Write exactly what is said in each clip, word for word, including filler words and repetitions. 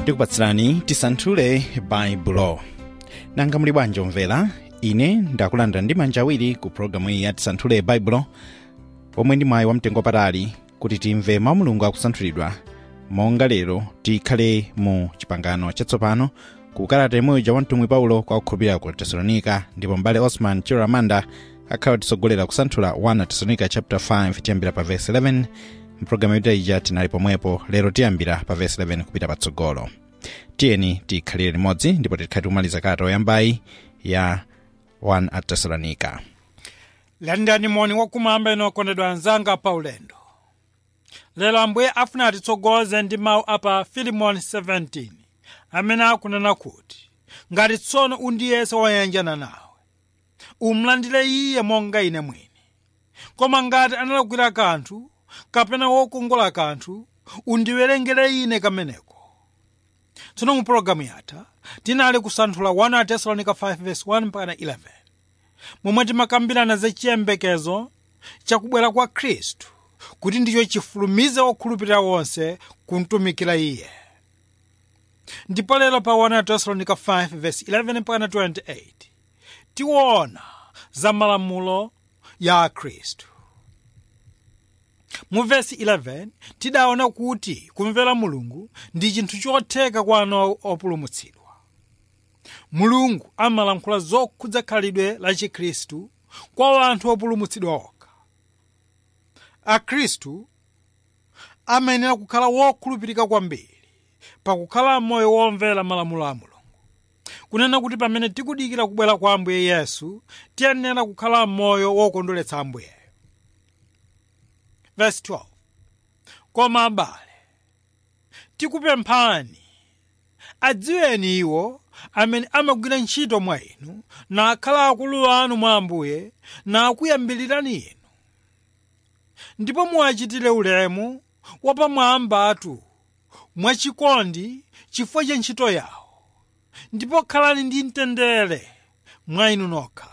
ndikupatsirani tisanthule baibulo. Nanga muli bwanji omvera? Ine ndakulandira ndi manja awiri ku programu iyi ya tisanthule baibulo, omwe ndi mwayi wamtengo patali kuti timve mawu a Mulungu akusanthulidwa monga lero tikhale mu chipangano chatsopano ku kalata imodzi ya mtumwi Paulo kwa okhulupirira ku Tesalonika, ndipo mbale Osman Chiramanda akhala tisogolera kusanthula first Tesalonika chapter five tiyambira pa verse eleven. Mpulogalamu ita ija tinali pomwepo, lero tiyambira pa verse eleven kupita patsogolo. Tiyeni tikhalire limodzi ndipo tikhale tikumaliza kalata yoyambayi ya first Tesalonika. Landani moni wakumwamba ino okondedwa anzanga pa ulendo. Lero Ambuye afuna atitsogoze ndi mawu apa Filemoni seventeen, amene akunena kuti ngati tsono undiyesa woyanjana nawe, umlandire iye monga ine mwini. Koma ngati analakwira kanthu kapena wokongola kanthu, undiwerengere ine kameneko. Tsono mu programu yatha tinali kusanthula first Tesalonika five verse one mpaka eleven, momwe timakambirana za chiyembekezo chakubwera kwa Khristu, kuti ndicho chifulumize okhulupirira wonse kumtumikira iye. Ndipo lero pa first Tesalonika five verse eleven mpaka twenty-eight tiona za malamulo ya Khristu. Mu verse eleven tidaona kuti kumvera Mulungu ndi chinthu chotheka kwa ana opulumutsidwa. Mulungu amalankhula zokhudza khalidwe la Chikhristu kwa anthu opulumutsidwa okha. Akhristu amayenera kukhala wokhulupirika kwambiri pakukhala moyo womvera malamulo a Mulungu, kunena kuti pamene tikudikira kubwera kwa Ambuye Yesu tiyenera kukhala moyo wokondweretsa Ambuye. Verse twelve. Koma abale, tikupemphani adziweni iwo amene amagwira ntchito mwa inu na akhala akulu anu mwa Ambuye na akuyambirirani inu. Ndipo muwachitire ulemu wapamwambatu mwachikondi chifukwa cha ntchito yawo, ndipo khalani ndi mtendere mwa inu nokha.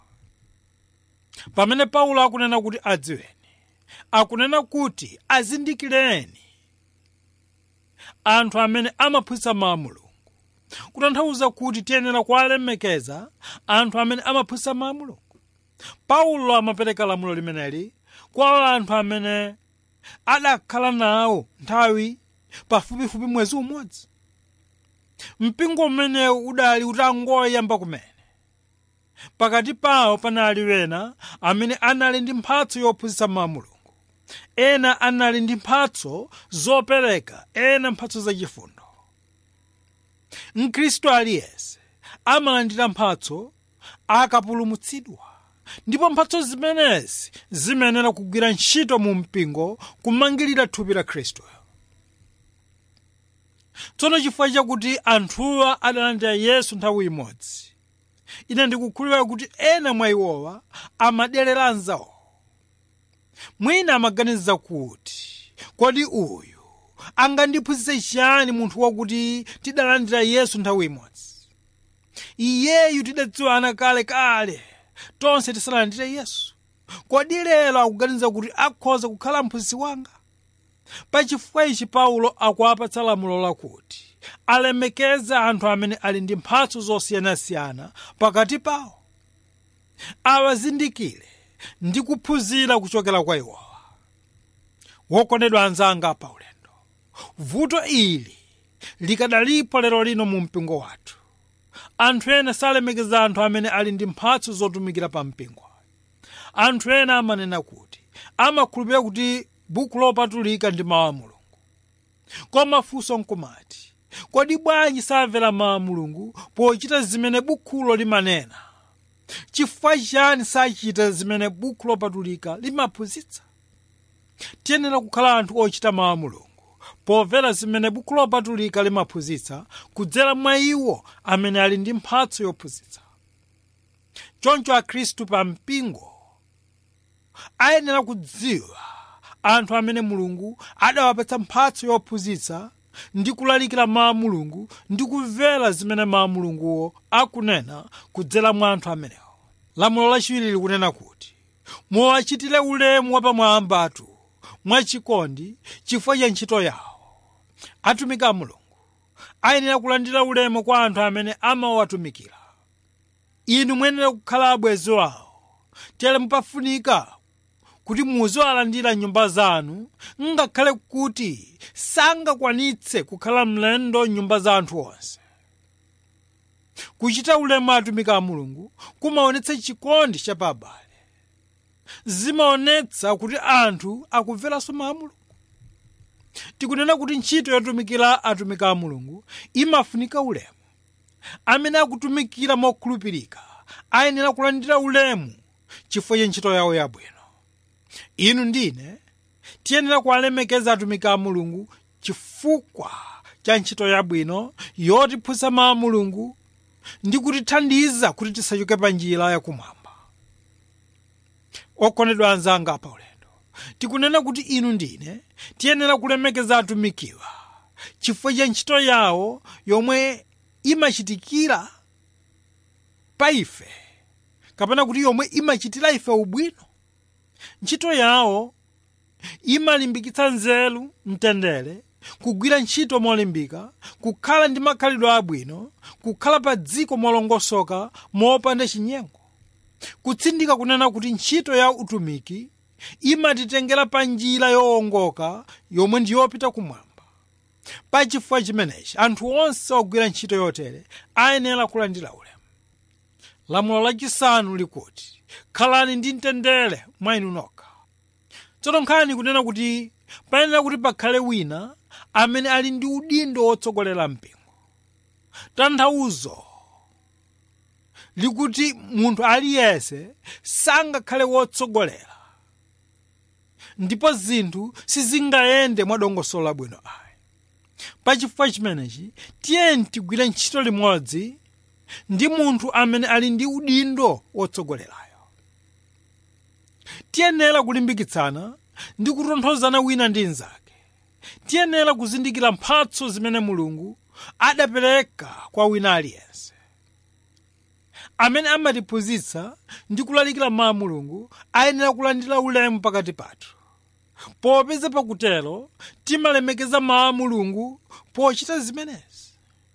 Pamene Paulo akunena kuti adziweni, akunena kuti azindikireni anthu amene amaphunzitsa mawu a Mulungu, kutanthauza kuti tiyenera kuwalemekeza anthu amene amaphunzitsa mawu a Mulungu. Paulo amapereka lamulo limeneli kwa anthu amene adakhala nawo nthawi pafupifupi mwezi umodzi. Mpingo umene udali utangoyamba kumene. Pakati pawo panali wena amene anali ndi mphatso yophunzitsa mawu a Mulungu, ena anali ndi mphatso zopereka, ena mphatso zachifundo. Mkhristu aliyense amalandira mphatso akapulumutsidwa, ndipo mphatso zimenezi zimenera kugwira ntchito mu mpingo kumangirira thupi la Khristuyo. Tsono chifukwa chakuti anthuwa adalandira Yesu nthawi imodzi, ine ndikukhulupirira kuti ena mwa iwowa amaderera anzawo. Mwina amaganiza kuti kodi uyu angandiphunzitse chiyani munthu wakuti tidalandira Yesu nthawi imodzi? Iyeyu tidadziwana kale kale tonse tisalandire Yesu. Kodi lero akuganiza kuti akhoza kukhala mphunzitsi wanga? Pachifukwa ichi Paulo akuwapatsa lamulo lakuti alemekeza anthu amene ali ndi mphatso zosiyanasiyana pakati pawo, awazindikire ndi kuphunzira kuchokera kwa iwowa. Wokondedwa anzanga pa ulendo, vuto ili likadalipo lero lino mu mpingo wathu. Anthu ena salemekeza anthu amene ali ndi mphatso zotumikira pa mpingo. Anthu ena amanena kuti amakhulupirira kuti buku lopatulika ndi mawu a Mulungu. Koma funso nkumati, kodi bwanji samvera mawu a Mulungu pochita zimene bukhulo limanena? Chifukwa chani sachita zimene buku lopatulika limaphunzitsa? Tiyenera kukhala anthu ochita mawu a Mulungu pomvera zimene buku lopatulika limaphunzitsa kudzera mwa iwo amene ali ndi mphatso yophunzitsa. Choncho Akhristu pa mpingo ayenera kudziwa anthu amene Mulungu adawapatsa mphatso yophunzitsa ndi kulalikira mawu a Mulungu ndi kumvera zimene mawu a Mulunguwo akunena kudzera mwa anthu amenewo. Lamulo lachiwiri likunena kuti muwachitire ulemu wapamwambatu mwachikondi chifukwa cha ntchito yawo. Atumiki a Mulungu ayenera kulandira ulemu kwa anthu amene amawatumikira. Inu muyenera kukhala abwenzi wawo. Tere mupafunika kuti muziwalandira nyumba zanu, ngakhale kuti sangakwanitse kukhala mlendo nyumba za anthu onse. Kuchita ulemu atumiki a Mulungu kumaonetsa chikondi cha pabale. Zimaonetsa kuti anthu akumveranso mawu a Mulungu. Tikunena kuti ntchito yotumikira atumiki a Mulungu imafunika ulemu. Amene akutumikira mokhulupirika ayenera kulandira ulemu chifukwa cha ntchito yawo yabwino. Inu ndine tiyenera kuwalemekeza atumiki a Mulungu chifukwa cha ntchito yabwino yotiphunzitsa mawu a Mulungu ndi kutithandiza kuti tisachoke pa njira yakumwamba. Okondedwa anzanga pa ulendo, tikunena kuti inu ndine tiyenera kulemekeza atumikiwa chifukwa cha ntchito yawo yomwe imachitikira pa ife, kapena kuti yomwe imachitira ife ubwino. Ntchito yawo imalimbikitsa nzeru, mtendere, kugwira ntchito molimbika, kukhala ndi makhalidwe abwino, kukhala pa dziko molongosoka mopanda chinyengo. Kutsindika kunena kuti ntchito ya utumiki imatitengera pa njira yowongoka yomwe ndiyopita kumwamba. Pa chifukwa chimenechi anthu onse ogwira ntchito yotere ayenera kulandira ulemu. Lamulo lachisanu likuti khalani ndi mtendere mwa inu nokha. Tsono nkhani kunena kuti payenera kuti pakhale wina amene ali ndi udindo wotsogolera mpingo. Tanthauzo likuti munthu aliyense sangakhale wotsogolera, ndipo zinthu sizingayende mwadongosolo labwino ayi. Pa chifukwa chimenechi tiyeni tigwire ntchito limodzi ndi munthu amene ali ndi udindo wotsogolerayo. Tiyenera kulimbikitsana ndi kutonthozana wina ndi nzake. Tiyenera kuzindikira mphatso zimene Mulungu adapereka kwa wina aliyense. Amene amatiphunzitsa ndi kulalikira mawu a Mulungu ayenera kulandira ulemu pakati pathu. Popeza pakutero timalemekeza mawu a Mulungu pochita zimenezi.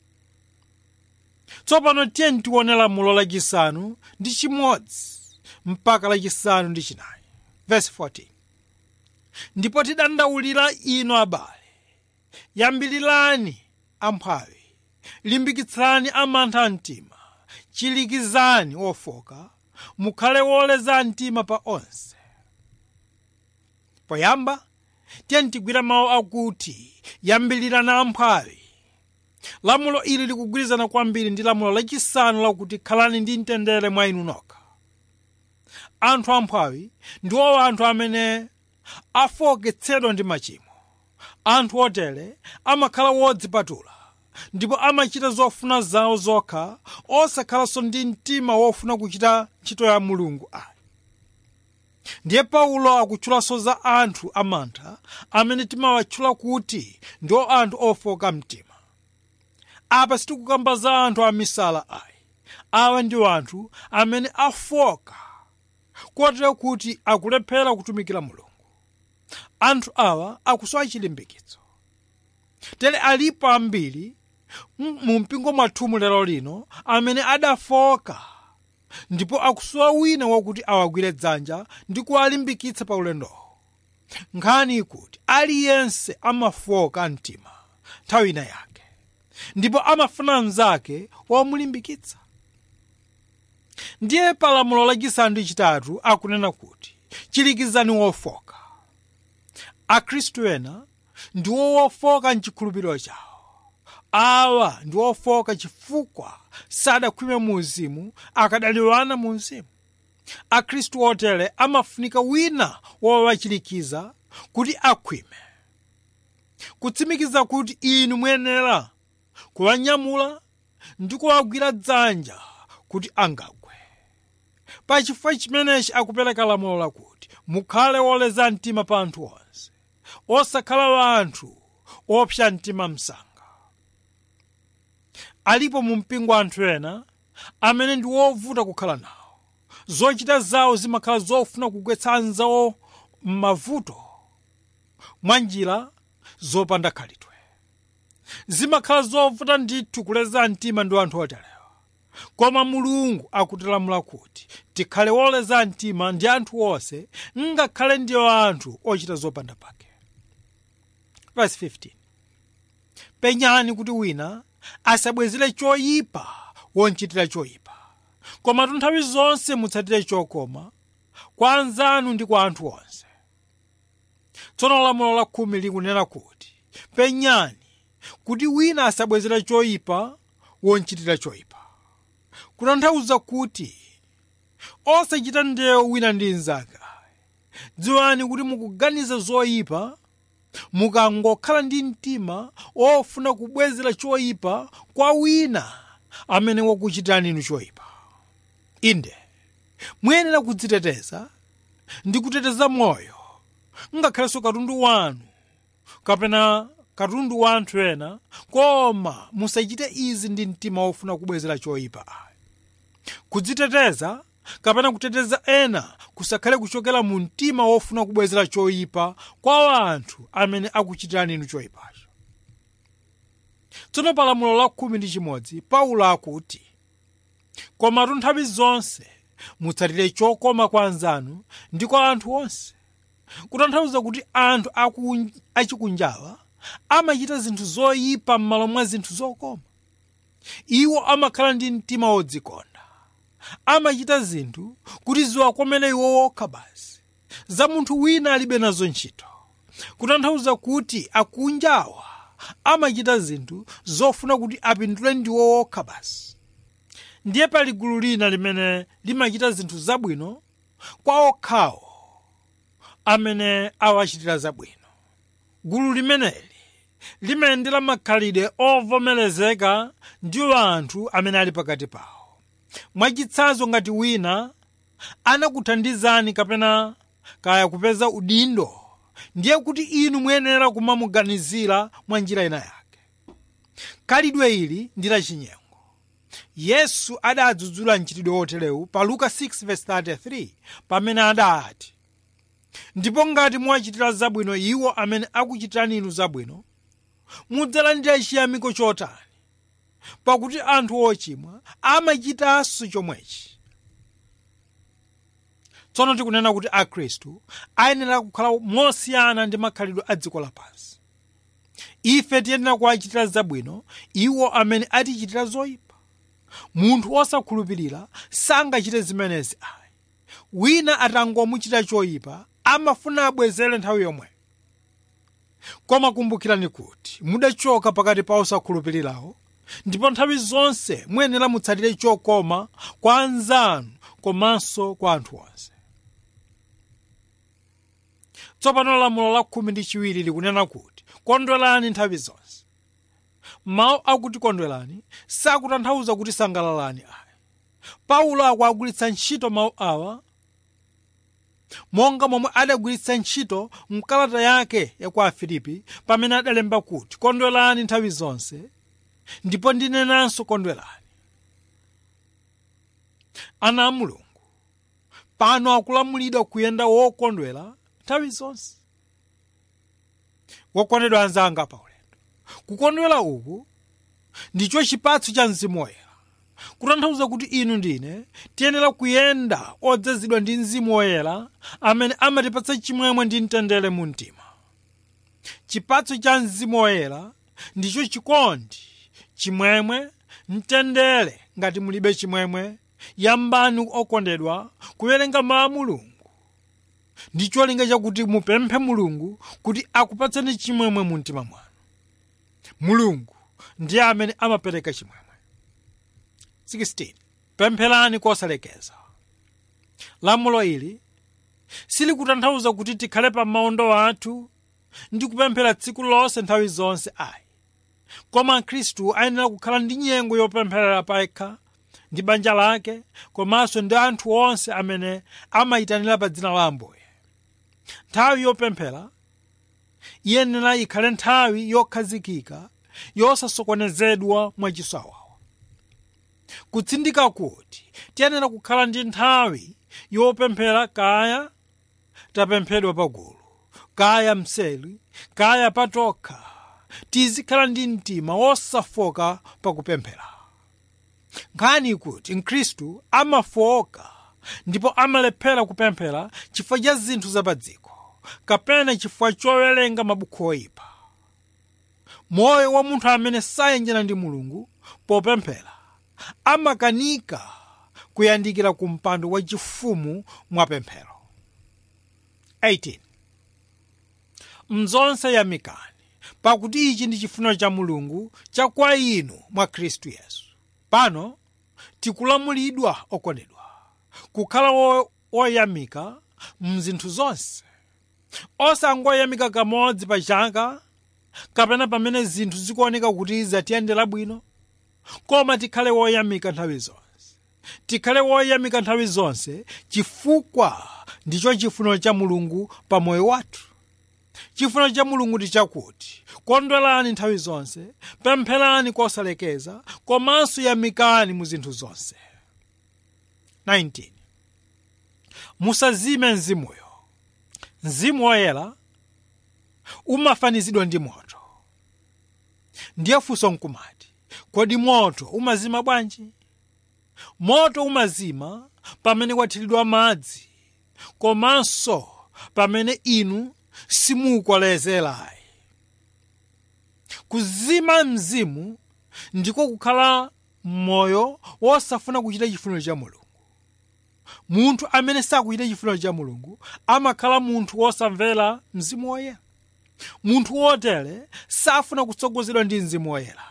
Tsopano tiyeni tione lamulo lachisanu ndi chimodzi mpaka lachisanu ndi chinayi. Verse fourteen. Ndipo tidandaulira inu abale, yambilirani amphawi, limbikitsani amantha mtima, chilikizani ofoka, mukhale woleza mtima pa onse. Poyamba tiyeni tigwire mawu akuti yambilirani amphawi. Lamulo ili likugwirizana kwambiri ndi lamulo lachisanu lakuti khalani ndi mtendere mwa inu nokha. Anthu amphawi ndiwo anthu amene afoketsedwa ndi machimo. Anthu otere amakhala wodzipatula ndipo amachita zofuna zawo zokha, osakhalanso ndi mtima wofuna kuchita ntchito ya Mulungu ayi. Ndiye Paulo akutchulanso za anthu amantha amene timawatchula kuti ndiwo anthu ofoka mtima. Apa sitikukamba za anthu amisala ayi. Awa ndi anthu amene afoka kotero kuti akulephera kutumikira Mulungu. Anthu awa akusowa chilimbikitso. Tere alipo ambiri mu mpingo mwathu lero lino amene adafoka ndipo akusowa wina wakuti awagwire dzanja ndi kuwalimbikitsa pa ulendo. Nkhani ikuti aliyense amafoka mtima nthawi ina yake, ndipo amafuna mnzake womulimbikitsa. Ndiye pa lamulo lachisanu ndi chitatu akunena kuti chilikizani wofoka. Akhristu ena ndiwo wofoka mchikhulupiriro chawo. Awa ndi wofoka chifukwa sadakhwime mu uzimu, akadaliwana mu uzimu. Akhristu otere amafunika wina wowachilikiza kuti akhwime, kutsimikiza kuti inu muyenera kuwanyamula ndi kuwagwira dzanja kuti angagwe. Pa chifukwa chimenechi akupereka lamulo lakuti mukhale woleza mtima pa anthu onse, osakhala anthu opsa mtima msanga. Alipo mu mpingo anthu ena amene ndi wovuta kukhala nawo. Zochita zawo zimakhala zofuna kugwetsa anzawo m'mavuto mwa njira zopanda khalidwe. zimakhala zovuta ndithu kuleza mtima ndi anthu oterewa. Koma Mulungu akutilamula kuti tikhale woleza mtima ndi anthu onse, ngakhale ndiwo anthu ochita zopanda pake. Verse fifteen. Penyani kuti wina asabwezere choyipa wonchitira choyipa, koma nthawi zonse mutsatire chokoma kwa anzanu ndi kwa anthu onse. Tsono lamulo la khumi likunena kuti penyani kuti wina asabwezere choyipa wonchitira choyipa. Kutanthauza kuti osachita ndewu wina ndi mnzake. Dziwani kuti mukuganiza zoyipa mukangokhala ndi mtima ofuna kubwezera choyipa kwa wina amene wakuchitani inu choyipa. Inde muyenera kudziteteza ndi kuteteza moyo, ngakhalenso katundu wanu kapena katundu wa anthu ena, koma musachite izi ndi mtima ofuna kubwezera choyipa. Kudziteteza kapena kuteteza ena kusakhale kuchokera mu mtima wofuna kubwezera choyipa kwa anthu amene akuchitani inu choyipacho. Tsono pa lamulo la khumi ndi chimodzi Paulo akuti, koma nthawi zonse mutsatire chokoma kwa anzanu ndi kwa anthu onse. Kutanthauza kuti anthu achikunjawa amachita zinthu zoyipa m'malo mwa zinthu zokoma. Iwo amakhala ndi mtima wodzikonda, amachita zinthu kuti ziwakomere iwo wokha basi, za munthu wina alibe nazo ntchito. Kutanthauza kuti akunjawa amachita zinthu zofuna kuti apindule ndiwo wokha basi. Ndiye pali gulu lina limene limachita zinthu zabwino kwa okhawo amene awachitira zabwino. Gulu limeneli limayendera makhalidwe ovomerezeka ndi anthu amene ali pakati pawo. Mwachitsanzo ngati wina anakuthandizani kapena kaya kupeza udindo, ndiye kuti inu muyenera kumamuganizira mwa njira ina yake. Khalidwe ili ndi lachinyengo. Yesu adadzudzula mchitidwe oterewu pa Luka six verse thirty-three pamene adati, ndipo ngati muwachitira zabwino iwo amene akuchitirani inu zabwino, mudzalandira chiyamiko chotani, pakuti anthu ochimwa amachitanso chomwechi. Tsono tikunena kuti akhristu ayenera kukhala mosiyana ndi makhalidwe a dziko lapansi. Ife tiyenera kuwachitira zabwino iwo amene atichitira zoyipa. Munthu osakhulupirira sangachite zimenezi ayi. Wina atangomuchita choyipa amafuna abwezere nthawi yomwe. Koma kumbukirani kuti mudachoka pakati pa osakhulupirirawo, ndipo nthawi zonse muyenera mutsatire chokoma kwa anzanu komanso kwa anthu onse. Tsopano lamulo la khumi ndi chiwiri likunena kuti kondwerani nthawi zonse. Mawu akuti kondwerani sakutanthauza kuti sangalalani ayi. Paulo akuagwiritsa ntchito mawu awa monga momwe adagwiritsa ntchito mkalata yake ya kwa Afilipi pamene adalemba kuti kondwerani nthawi zonse, ndipo ndinenanso kondwerani. Ana a Mulungu pano akulamulidwa kuyenda wokondwera nthawi zonse. Wokondedwa anzanga pa ulendo, kukondwera uku ndicho chipatso cha Mzimu Woyera. Kutanthauza kuti inu ndine tiyenera kuyenda odzazidwa ndi Mzimu Woyera amene amatipatsa chimwemwe ndi mtendere mu mtima. Chipatso cha Mzimu Woyera ndicho chikondi, chimwemwe, mtendere. Ngati mulibe chimwemwe, yambani okondedwa kuwerenga mawu a Mulungu. Ndicho linga chakuti mupemphe Mulungu kuti akupatseni chimwemwe mu mtima mwanu. Mulungu ndiye amene amapereka chimwemwe. sixteen. Pempherani kosalekeza. Lamulo ili silikutanthauza kuti tikhale pa maondo athu ndi kupemphera tsiku lonse nthawi zonse ayi. Koma Khristu ayenera kukhala ndi nyengo yopempherera payekha ndi banja lake komanso ndi anthu onse amene amayitanira pa dzina la Ambuye. Nthawi yopemphera iyenera ikhale nthawi yokhazikika yosasokonezedwa mwachisawawa. Kutsindika kuti tiyenera kukhala ndi nthawi yopemphera, kaya tapemphedwa pagulu, kaya mseri, kaya patokha, tizikhala ndi mtima wosafoka pakupemphera. Nkhani kuti mkhristu amafoka ndipo amalephera kupemphera chifukwa cha zinthu zapadziko kapena chifukwa chowerenga mabuku oyipa. Moyo wa munthu amene sayenjera ndi Mulungu popemphera amakanika kuyandikira ku mpando wachifumu mwa pemphero. eighteen. Mzonse yamikani, pakuti ichi ndi chifuniro cha Mulungu cha kwa inu mwa Khristu Yesu. Pano tikulamulidwa okondedwa kukhala woyamika mzinthu zonse, osangoyamika kamodzi pa chaka kapena pamene zinthu zikuoneka kuti zatiyendera bwino, koma tikhale woyamika nthawi zonse. Tikhale woyamika nthawi zonse chifukwa ndicho chifuniro cha Mulungu pa moyo wathu. Chifuniro cha Mulungu ndi chakuti kondwerani nthawi zonse, pempherani kosalekeza, komanso yamikani mu zinthu zonse. nineteen. Musazime mzimuyo. Mzimu woyera umafanizidwa ndi moto. Ndiye funso nkumati, kodi moto umazima bwanji? Moto umazima pamene kwathiridwa madzi, komanso pamene inu simukolezerayi. Kuzima mzimu ndiko kukhala moyo wosafuna kuchita chifuniro cha Mulungu. Munthu amene sakuchita chifuniro cha Mulungu amakhala munthu wosamvera mzimu woyera. Munthu wotere safuna kutsogozedwa ndi mzimu woyera.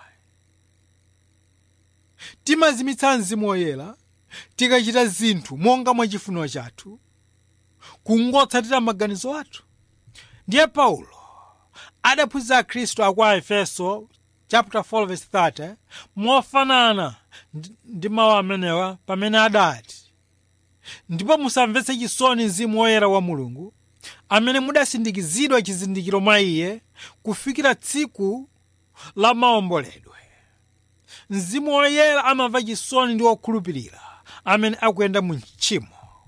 Timazimitsa mzimu woyera tikachita zinthu monga mwa chifuniro chathu, kungotsatira maganizo athu. Ndiye Paulo adaphunzitsa Akhristu aku Efeso chapter four verse thirty mofanana ndi mawu amenewa pamene adati, ndipo musamvetse chisoni mzimu woyera wa Mulungu amene mudasindikizidwa chizindikiro mwa iye kufikira tsiku la maomboledwe. Mzimu woyera amamva chisoni ndi wokhulupirira amene akuyenda mu tchimo.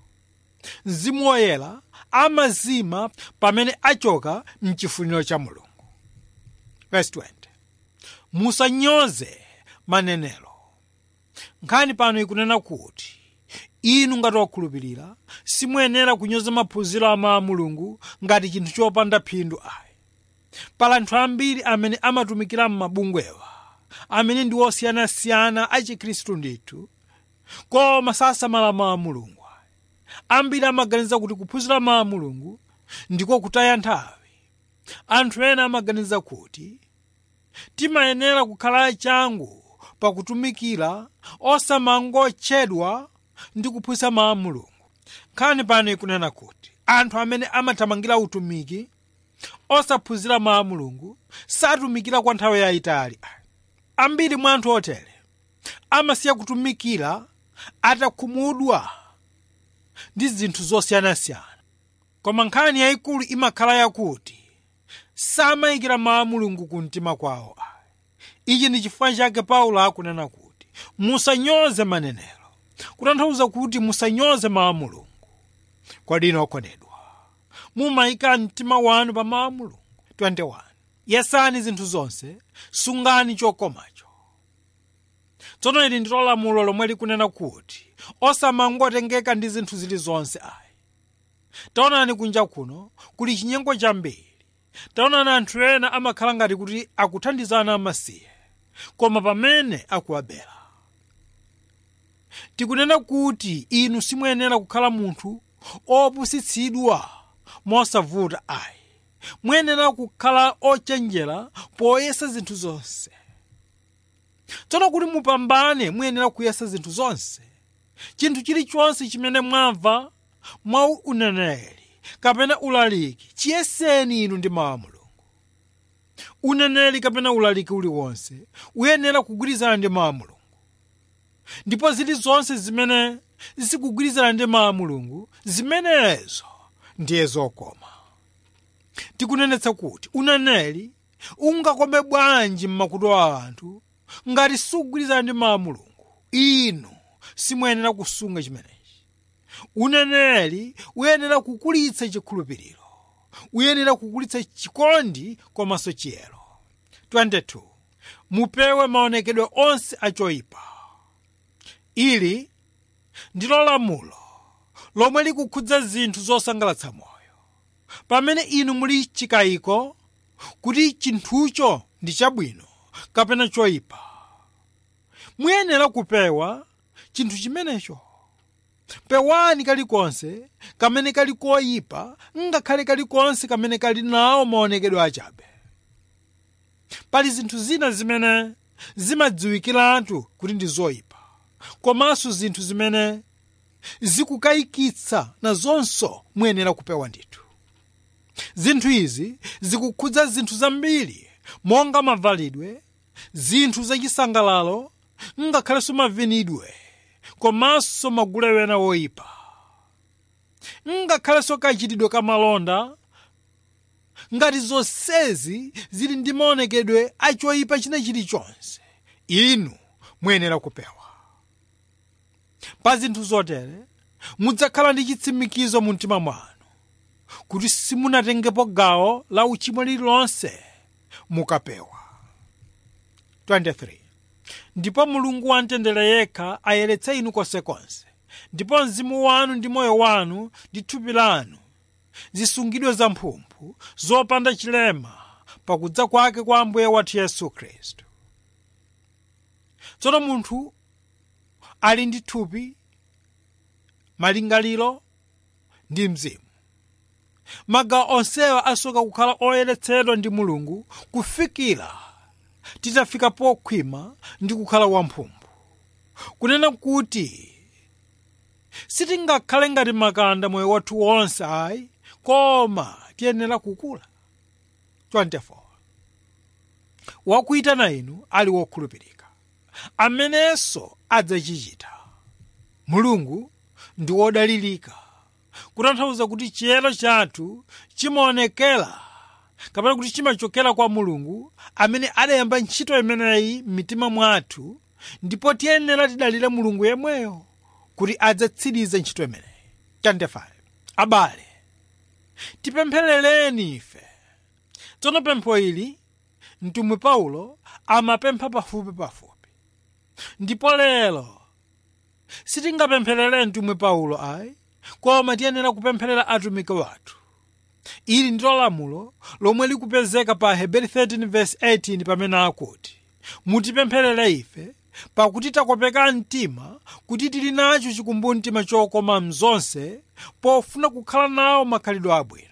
Mzimu woyera amazima pamene achoka mchifuniro cha Mulungu. Verse twenty. Musanyoze manenero. Nkhani pano ikunena kuti inu ngati okhulupirira simuyenera kunyoza maphunziro a mawu a Mulungu ngati chinthu chopanda phindu ayi. Pala anthu ambiri amene amatumikira m'mabungwewa amene ndi osiyanasiyana a Chikhristu ndithu, koma sasamala mawu a Mulungu. Ambiri amaganiza kuti kuphunzira mawu a Mulungu ndiko kutaya nthawi. Anthu ena amaganiza kuti timayenera kukhala changu pakutumikira osamangotchedwa ndi kuphunzira mawu a Mulungu. Nkhani pano ikunena kuti anthu amene amathamangira utumiki osaphunzira mawu a Mulungu satumikira kwa nthawi yayitali. Ambiri mwa anthu otere amasiya kutumikira atakhumudwa ndi zinthu zosiyanasiyana. Koma nkhani yayikulu imakhala yakuti samayikira mawu a Mulungu ku mtima kwawo. Ichi ndi chifukwa chake Paulo akunena kuti musanyoze manenero, kutanthauza kuti musanyoze mawu a Mulungu. Kodi inu okondedwa mumayika mtima wanu pa mawu a Mulungu? twenty-one. Yesani zinthu zonse, sungani chokomacho. Tsono ili ndilo lamulo lomwe likunena kuti osamangotengeka ndi zinthu zilizonse ayi. Taonani kunja kuno kuli chinyengo chambiri. Taonani anthu ena amakhala ngati kuti akuthandizana amasiye, koma pamene akuwabera. Tikunena kuti inu simuyenera kukhala munthu opusitsidwa mosavuta ayi. Muyenera kukhala ochenjera poyesa zinthu zonse. Tsono kuti mupambane muyenera kuyesa zinthu zonse. Chinthu chilichonse chimene mwamva mwa uneneri kapena ulaliki chiyeseni inu ndi mawu a Mulungu. Uneneri kapena ulaliki uliwonse uyenera kugwirizana ndi mawu a Mulungu. Ndipo zilizonse zimene zikugwirizana ndi mawu a Mulungu zimenezo ndiye zokoma. Tikunenetsa kuti uneneri ungakome bwanji m'makutu a anthu ngati sugwirizana ndi mawu a Mulungu. Inu simuyenera kusunga chimenechi. Uneneri uyenera kukulitsa chikhulupiriro, uyenera kukulitsa chikondi komanso chiyero. twenty-two mupewe maonekedwe onse achoyipa. Ili ndilo lamulo lomwe likukhudza zinthu zosangalatsa moyo. Pamene inu muli chikayiko kuti chinthucho ndi chabwino kapena choyipa, muyenera kupewa chinthu chimenecho. Pewani kalikonse kamene kali koyipa, ngakhale kalikonse kamene kali nawo maonekedwe achabe. Pali zinthu zina zimene zimadziwikiratu kuti ndi zoyipa, komanso zinthu zimene zikukayikitsa nazonso muyenera kupewa ndithu. Zinthu izi zikukhudza zinthu zambiri, monga mavalidwe, zinthu zachisangalalo, ngakhalenso mavinidwe, komanso magule wena woyipa. Ngakhalenso kachitidwe kamalonda, ngati zonsezi zili ndi maonekedwe achoyipa china chilichonse, inu muyenera kupewa. Pa zinthu zotere mudzakhala ndi chitsimikizo mu mtima mwanu kuti simunatengepo gawo la uchimo lililonse mukapewa. twenty-three ndipo Mulungu wamtendere yekha ayeretse inu konsekonse, ndipo mzimu wanu ndi moyo wanu ndi thupi lanu zisungidwe zamphumphu zopanda chilema pakudza kwake kwa Ambuye wathu Yesu Khristu. Tsono munthu ali ndi thupi, malingaliro ndi mzimu. Magawo onsewa asoka kukhala oyeretsedwa ndi Mulungu kufikira titafika pokhwima ndi kukhala wamphumphu. Kunena kuti sitingakhale ngati makanda moyo wathu wonse ayi, koma tiyenera kukula. twenty-four wakuyitana inu ali wokhulupirika, amenenso adzachichita. Mulungu ndi wodalirika, kutanthauza kuti chiyero chathu chimaonekera kapena kuti chimachokera kwa Mulungu amene adayamba ntchito imeneyi m'mitima mwathu, ndipo tiyenera tidalire Mulungu yemweyo kuti adzatsirize ntchito imeneyi. twenty-five abale, tipempherereni ife. Tsono pempho ili mtumwi Paulo amapempha pafupi pafupi, ndipo lero sitingapempherere mtumwi Paulo ayi, koma tiyenera kupempherera atumiki wathu. Ili ndilo lamulo lomwe likupezeka pa Hebrew thirteen verse eighteen pamene akuti mutipempherere ife pakuti takopeka mtima kuti tili nacho chikumbumtima chokoma mzonse pofuna kukhala nawo makhalidwe abwino.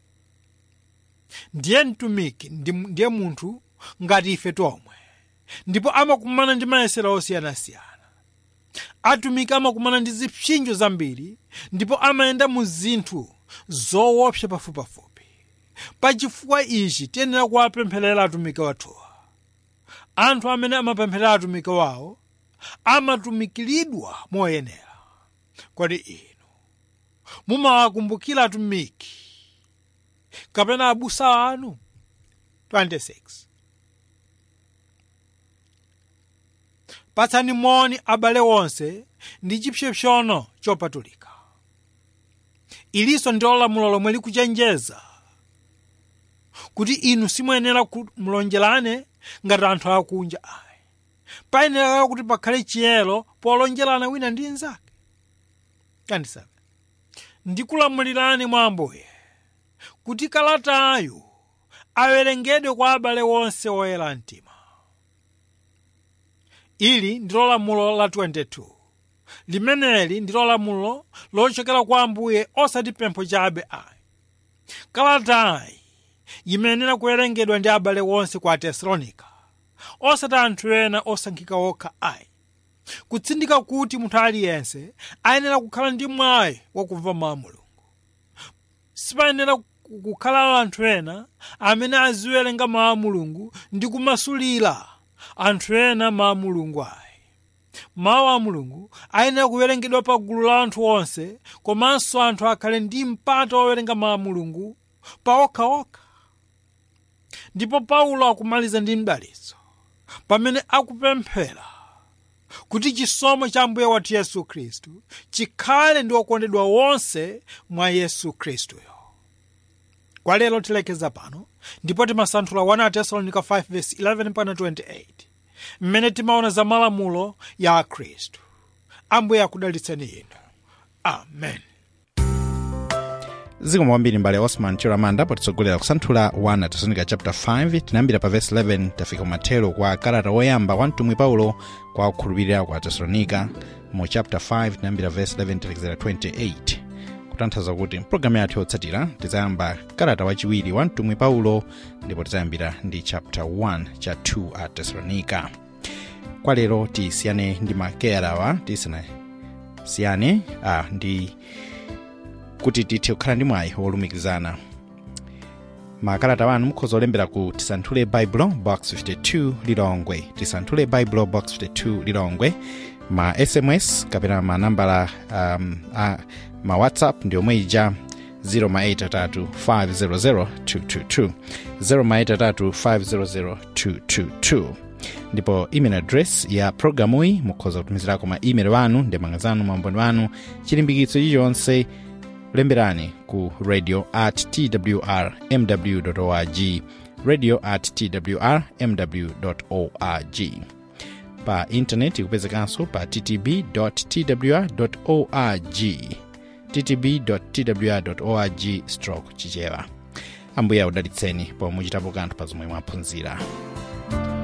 Ndiye mtumiki ndiye munthu ngati ife tomwe, ndipo amakumana ndi mayesero osiyanasiyana. Atumiki amakumana ndi zipsinjo zambiri, ndipo amayenda mu zinthu zoopsa pafupipafupi. Pachifukwa ichi tiyenera kuwapempherera atumiki wathuwa. Anthu amene amapempherera atumiki wawo amatumikiridwa moyenera. Kodi inu mumawakumbukira atumiki kapena abusa anu? twenty-six patsani moni abale onse ndi chipsopsono chopatulika. Ilinso ndilo lamulo lomwe likuchenjeza kuti inu simuyenera kumulonjerane ngati anthu akunja ayi. Payenera kuti pakhale chiyero polonjerana wina ndi nzake. twenty-seven ndikulamulirani mwa Ambuye kuti kalatayu awerengedwe kwa abale onse oyera mtima. Ili ndilo lamulo la twenty-two. Limeneli ndilo lamulo lochokera kwa Ambuye, osati pempho chabe ayi. Kalatayi imenera kuwerengedwa ndi abale onse kwa Tesalonika, osati anthu ena osankhika okha ayi, kutsindika kuti munthu aliyense ayenera kukhala ndi mwayi wakumva mawu a Mulungu. Sipayenera kukhala anthu ena amene aziwerenga mawu a Mulungu ndi kumasulira anthu ena mawu a Mulungu ayi. Mawu a Mulungu ayenera kuwerengedwa pa gulu la anthu onse, komanso anthu akhale ndi mpata wowerenga mawu a Mulungu pa okhaokha. Ndipo Paulo akumaliza ndi mdalitso pamene akupemphera kuti chisomo cha Ambuye wathu Yesu Khristu chikhale ndi okondedwa wonse mwa Yesu Khristuyo. Kwa lero tilekeza pano ndipo timasanthula first Thessalonica five verse eleven mpaka twenty-eight mmene timaona za malamulo ya Akhristu. Ambuye akudalitseni inu. Amen. Zikomo kwambiri mbale Osman Chiramanda potitsogolera kusanthula first Thessalonica chapter five. Tinayambira pa verse eleven tafika kumathero kwa kalata woyamba kwa mtumwi Paulo kwa okhulupirira kwa Thessalonica. Mu chapter five tinayambira verse eleven tafika twenty-eight. Kutanthauza kuti mpulogalamu yathu yotsatira tizayamba kalata wachiwiri wa mtumwi Paulo ndipo tizayambira ndi chapter one cha two a Thessalonica. Kwa lero tisiyane ndi makeyalawa tisana siyane ah, ndi kuti tithe kukhala ndi mwayi wolumikizana. Makalata wanu mukhoza olembera ku Tisanthule Bible box fifty-two Lilongwe, Tisanthule Bible box fifty-two Lilongwe. Ma S M S kapena ma nambala um, a, ma WhatsApp ndi omwe ija zero eight three five zero zero two two two, zero eight three five zero zero two two two. Ndipo email address ya programu hii mukhoza kutumizirako ma email wanu ndi mangazanu mamboni wanu chilimbikitso chilichonse lemberani ku radio at t w r m w dot org, radio at t w r m w dot org. Pa internet ikupezekanso pa t t b dot t w r dot org, t t b dot t w r dot org stroke chichewa. Ambuye akudalitseni pomwe muchitapo kanthu pa zomwe mwaphunzira.